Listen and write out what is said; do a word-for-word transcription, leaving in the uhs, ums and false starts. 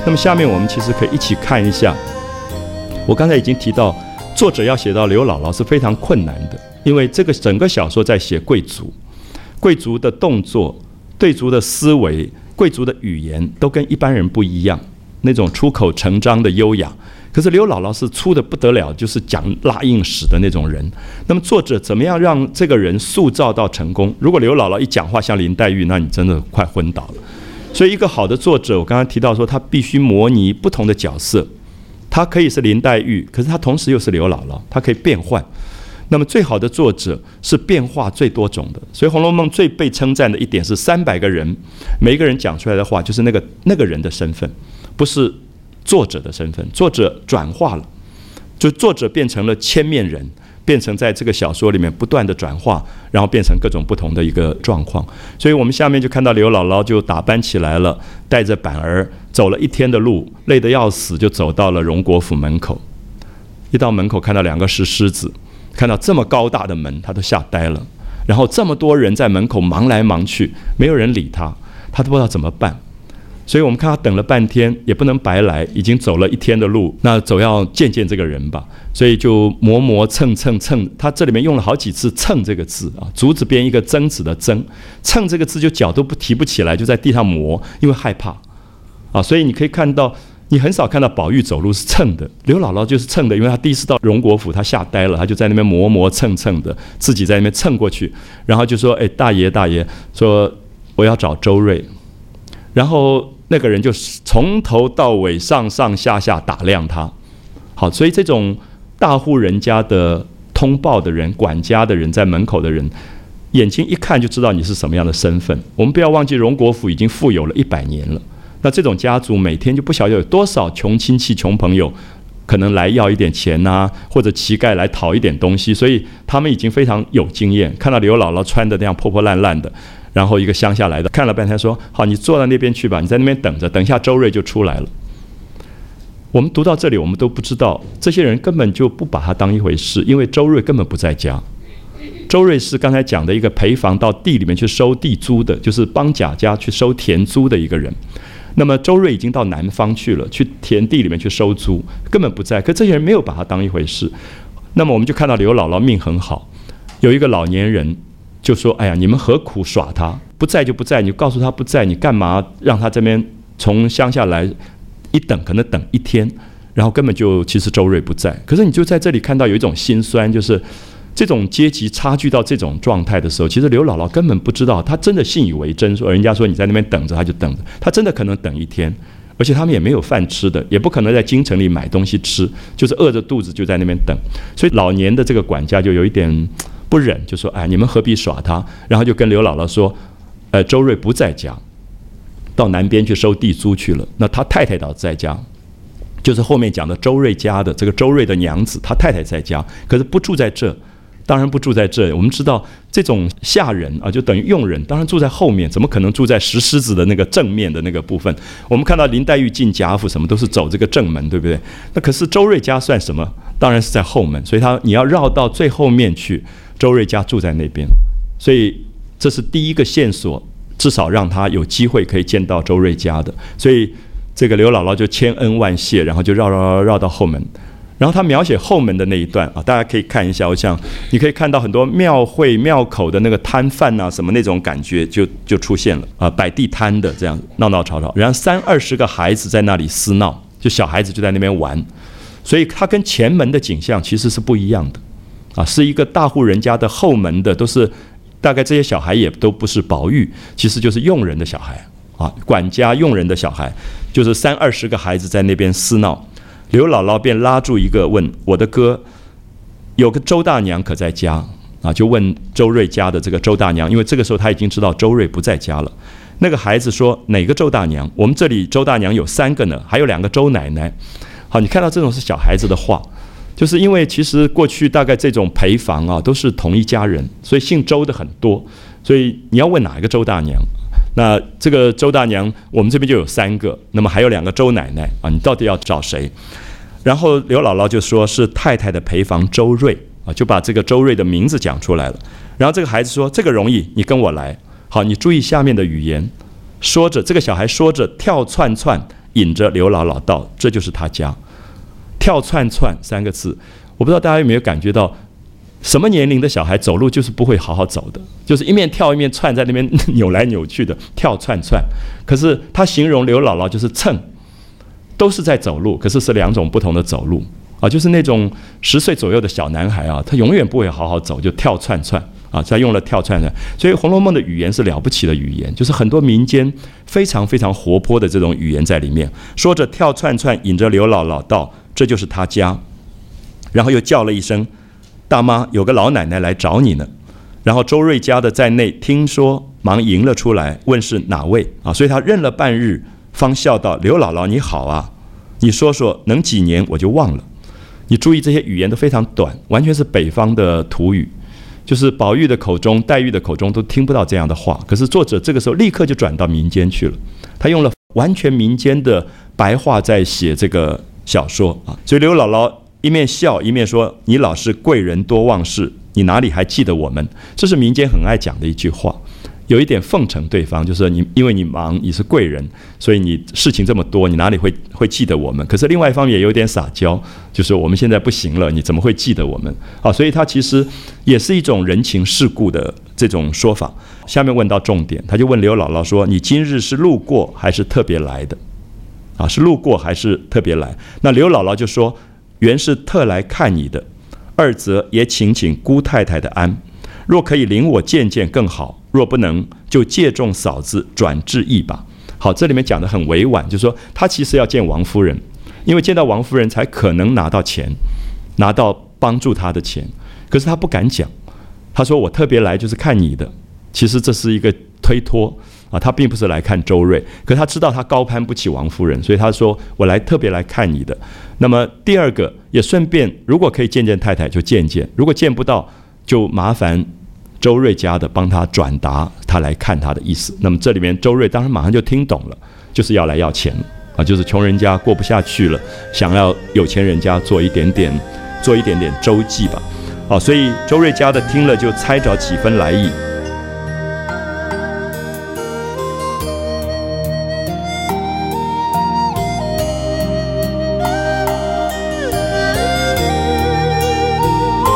那么下面我们其实可以一起看一下，我刚才已经提到，作者要写到刘姥姥是非常困难的，因为这个整个小说在写贵族，贵族的动作、贵族的思维、贵族的语言都跟一般人不一样，那种出口成章的优雅。可是刘姥姥是粗的不得了，就是讲拉硬史的那种人。那么作者怎么样让这个人塑造到成功？如果刘姥姥一讲话像林黛玉，那你真的快昏倒了。所以一个好的作者，我刚刚提到说，他必须模拟不同的角色，他可以是林黛玉，可是他同时又是刘姥姥，他可以变换。那么最好的作者是变化最多种的，所以《红楼梦》最被称赞的一点是三百个人，每一个人讲出来的话就是那个那个人的身份，不是作者的身份。作者转化了，就作者变成了千面人，变成在这个小说里面不断的转化，然后变成各种不同的一个状况。所以我们下面就看到刘姥姥就打扮起来了，带着板儿走了一天的路，累得要死，就走到了荣国府门口。一到门口看到两个石狮子，看到这么高大的门，他都吓呆了。然后这么多人在门口忙来忙去，没有人理他，他都不知道怎么办。所以我们看他等了半天，也不能白来，已经走了一天的路，那总要见见这个人吧。所以就磨磨蹭蹭蹭，他这里面用了好几次蹭这个字啊，竹字边一个曾子的曾，蹭这个字就脚都不提不起来，就在地上磨，因为害怕啊。所以你可以看到，你很少看到宝玉走路是蹭的，刘姥姥就是蹭的，因为她第一次到荣国府，她吓呆了，她就在那边磨磨蹭蹭的，自己在那边蹭过去，然后就说：“哎，大爷大爷，说我要找周瑞。”然后那个人就从头到尾上上下下打量他。好，所以这种大户人家的通报的人、管家的人，在门口的人，眼睛一看就知道你是什么样的身份。我们不要忘记，荣国府已经富有了一百年了。那这种家族每天就不晓得有多少穷亲戚、穷朋友，可能来要一点钱啊，或者乞丐来讨一点东西，所以他们已经非常有经验。看到刘姥姥穿的那样破破烂烂的，然后一个乡下来的看了半天说：“好，你坐到那边去吧，你在那边等着，等一下周瑞就出来了。”我们读到这里，我们都不知道这些人根本就不把他当一回事，因为周瑞根本不在家。周瑞是刚才讲的一个陪房到地里面去收地租的，就是帮贾家去收田租的一个人。那么周瑞已经到南方去了，去田地里面去收租，根本不在。可这些人没有把他当一回事。那么我们就看到刘姥姥命很好，有一个老年人就说：“哎呀，你们何苦耍他？不在就不在，你告诉他不在，你干嘛让他这边从乡下来？一等可能等一天，然后根本就其实周瑞不在。可是你就在这里看到有一种心酸，就是这种阶级差距到这种状态的时候，其实刘姥姥根本不知道，她真的信以为真，说人家说你在那边等着，她就等着，她真的可能等一天，而且他们也没有饭吃的，也不可能在京城里买东西吃，就是饿着肚子就在那边等。所以老年的这个管家就有一点不忍，就说：“哎，你们何必耍他？”然后就跟刘姥姥说：“呃，周瑞不在家，到南边去收地租去了。那他太太倒在家，就是后面讲的周瑞家的这个周瑞的娘子，他太太在家，可是不住在这。当然不住在这。我们知道这种下人啊，就等于佣人，当然住在后面，怎么可能住在石狮子的那个正面的那个部分？我们看到林黛玉进贾府，什么都是走这个正门，对不对？那可是周瑞家算什么？当然是在后门，所以他你要绕到最后面去。周瑞家住在那边，所以这是第一个线索，至少让他有机会可以见到周瑞家的。所以这个刘姥姥就千恩万谢，然后就绕绕绕绕到后门。然后他描写后门的那一段啊，大家可以看一下。我想你可以看到很多庙会庙口的那个摊贩啊，什么那种感觉就就出现了啊，摆地摊的这样闹闹吵吵，然后三二十个孩子在那里厮闹，就小孩子就在那边玩。所以它跟前门的景象其实是不一样的啊，是一个大户人家的后门的，都是大概这些小孩也都不是宝玉，其实就是佣人的小孩啊，管家佣人的小孩，就是三二十个孩子在那边厮闹。刘姥姥便拉住一个问：“我的哥，有个周大娘可在家？”啊，就问周瑞家的这个周大娘，因为这个时候他已经知道周瑞不在家了。那个孩子说：“哪个周大娘？我们这里周大娘有三个呢，还有两个周奶奶。”好，你看到这种是小孩子的话，就是因为其实过去大概这种陪房啊都是同一家人，所以姓周的很多，所以你要问哪一个周大娘？那这个周大娘，我们这边就有三个，那么还有两个周奶奶啊，你到底要找谁？然后刘姥姥就说是太太的陪房周瑞啊，就把这个周瑞的名字讲出来了。然后这个孩子说：“这个容易，你跟我来。”好，你注意下面的语言，说着这个小孩说着跳窜窜， 引着刘姥姥到，这就是他家。跳窜窜三个字，我不知道大家有没有感觉到，什么年龄的小孩走路就是不会好好走的，就是一面跳一面窜，在那边扭来扭去的跳窜窜。可是他形容刘姥姥就是蹭，都是在走路，可是是两种不同的走路啊，就是那种十岁左右的小男孩啊，他永远不会好好走，就跳窜窜啊，他用了跳窜窜。所以《红楼梦》的语言是了不起的语言，就是很多民间非常非常活泼的这种语言在里面。说着跳窜窜，引着刘姥姥到，这就是他家。然后又叫了一声：“大妈，有个老奶奶来找你呢。”然后周瑞家的在内听说，忙迎了出来，问是哪位啊？所以他认了半日，方笑道：“刘姥姥你好啊，你说说能几年我就忘了。”你注意这些语言都非常短，完全是北方的土语，就是宝玉的口中、黛玉的口中都听不到这样的话。可是作者这个时候立刻就转到民间去了，他用了完全民间的白话在写这个小说啊。所以刘姥姥一面笑一面说：“你老是贵人多忘事，你哪里还记得我们？”这是民间很爱讲的一句话，有一点奉承对方，就是你因为你忙，你是贵人，所以你事情这么多，你哪里会会记得我们？可是另外一方面也有点撒娇，就是我们现在不行了，你怎么会记得我们？好，所以它其实也是一种人情世故的这种说法。下面问到重点，他就问刘姥姥说：“你今日是路过还是特别来的？”啊，是路过还是特别来？那刘姥姥就说：“原是特来看你的，二则也请请姑太太的安。若可以领我见见更好，若不能，就借重嫂子转致意吧。”好，这里面讲得很委婉，就是说他其实要见王夫人，因为见到王夫人才可能拿到钱，拿到帮助他的钱。可是他不敢讲，他说：“我特别来就是看你的。”其实这是一个推脱啊，他并不是来看周瑞，可他知道他高攀不起王夫人，所以他说：“我来特别来看你的。”那么第二个也顺便，如果可以见见太太就见见，如果见不到，就麻烦周瑞家的帮他转达他来看他的意思。那么这里面周瑞当然马上就听懂了，就是要来要钱啊，就是穷人家过不下去了，想要有钱人家做一点点做一点点周济吧。啊，所以周瑞家的听了就猜着几分来意。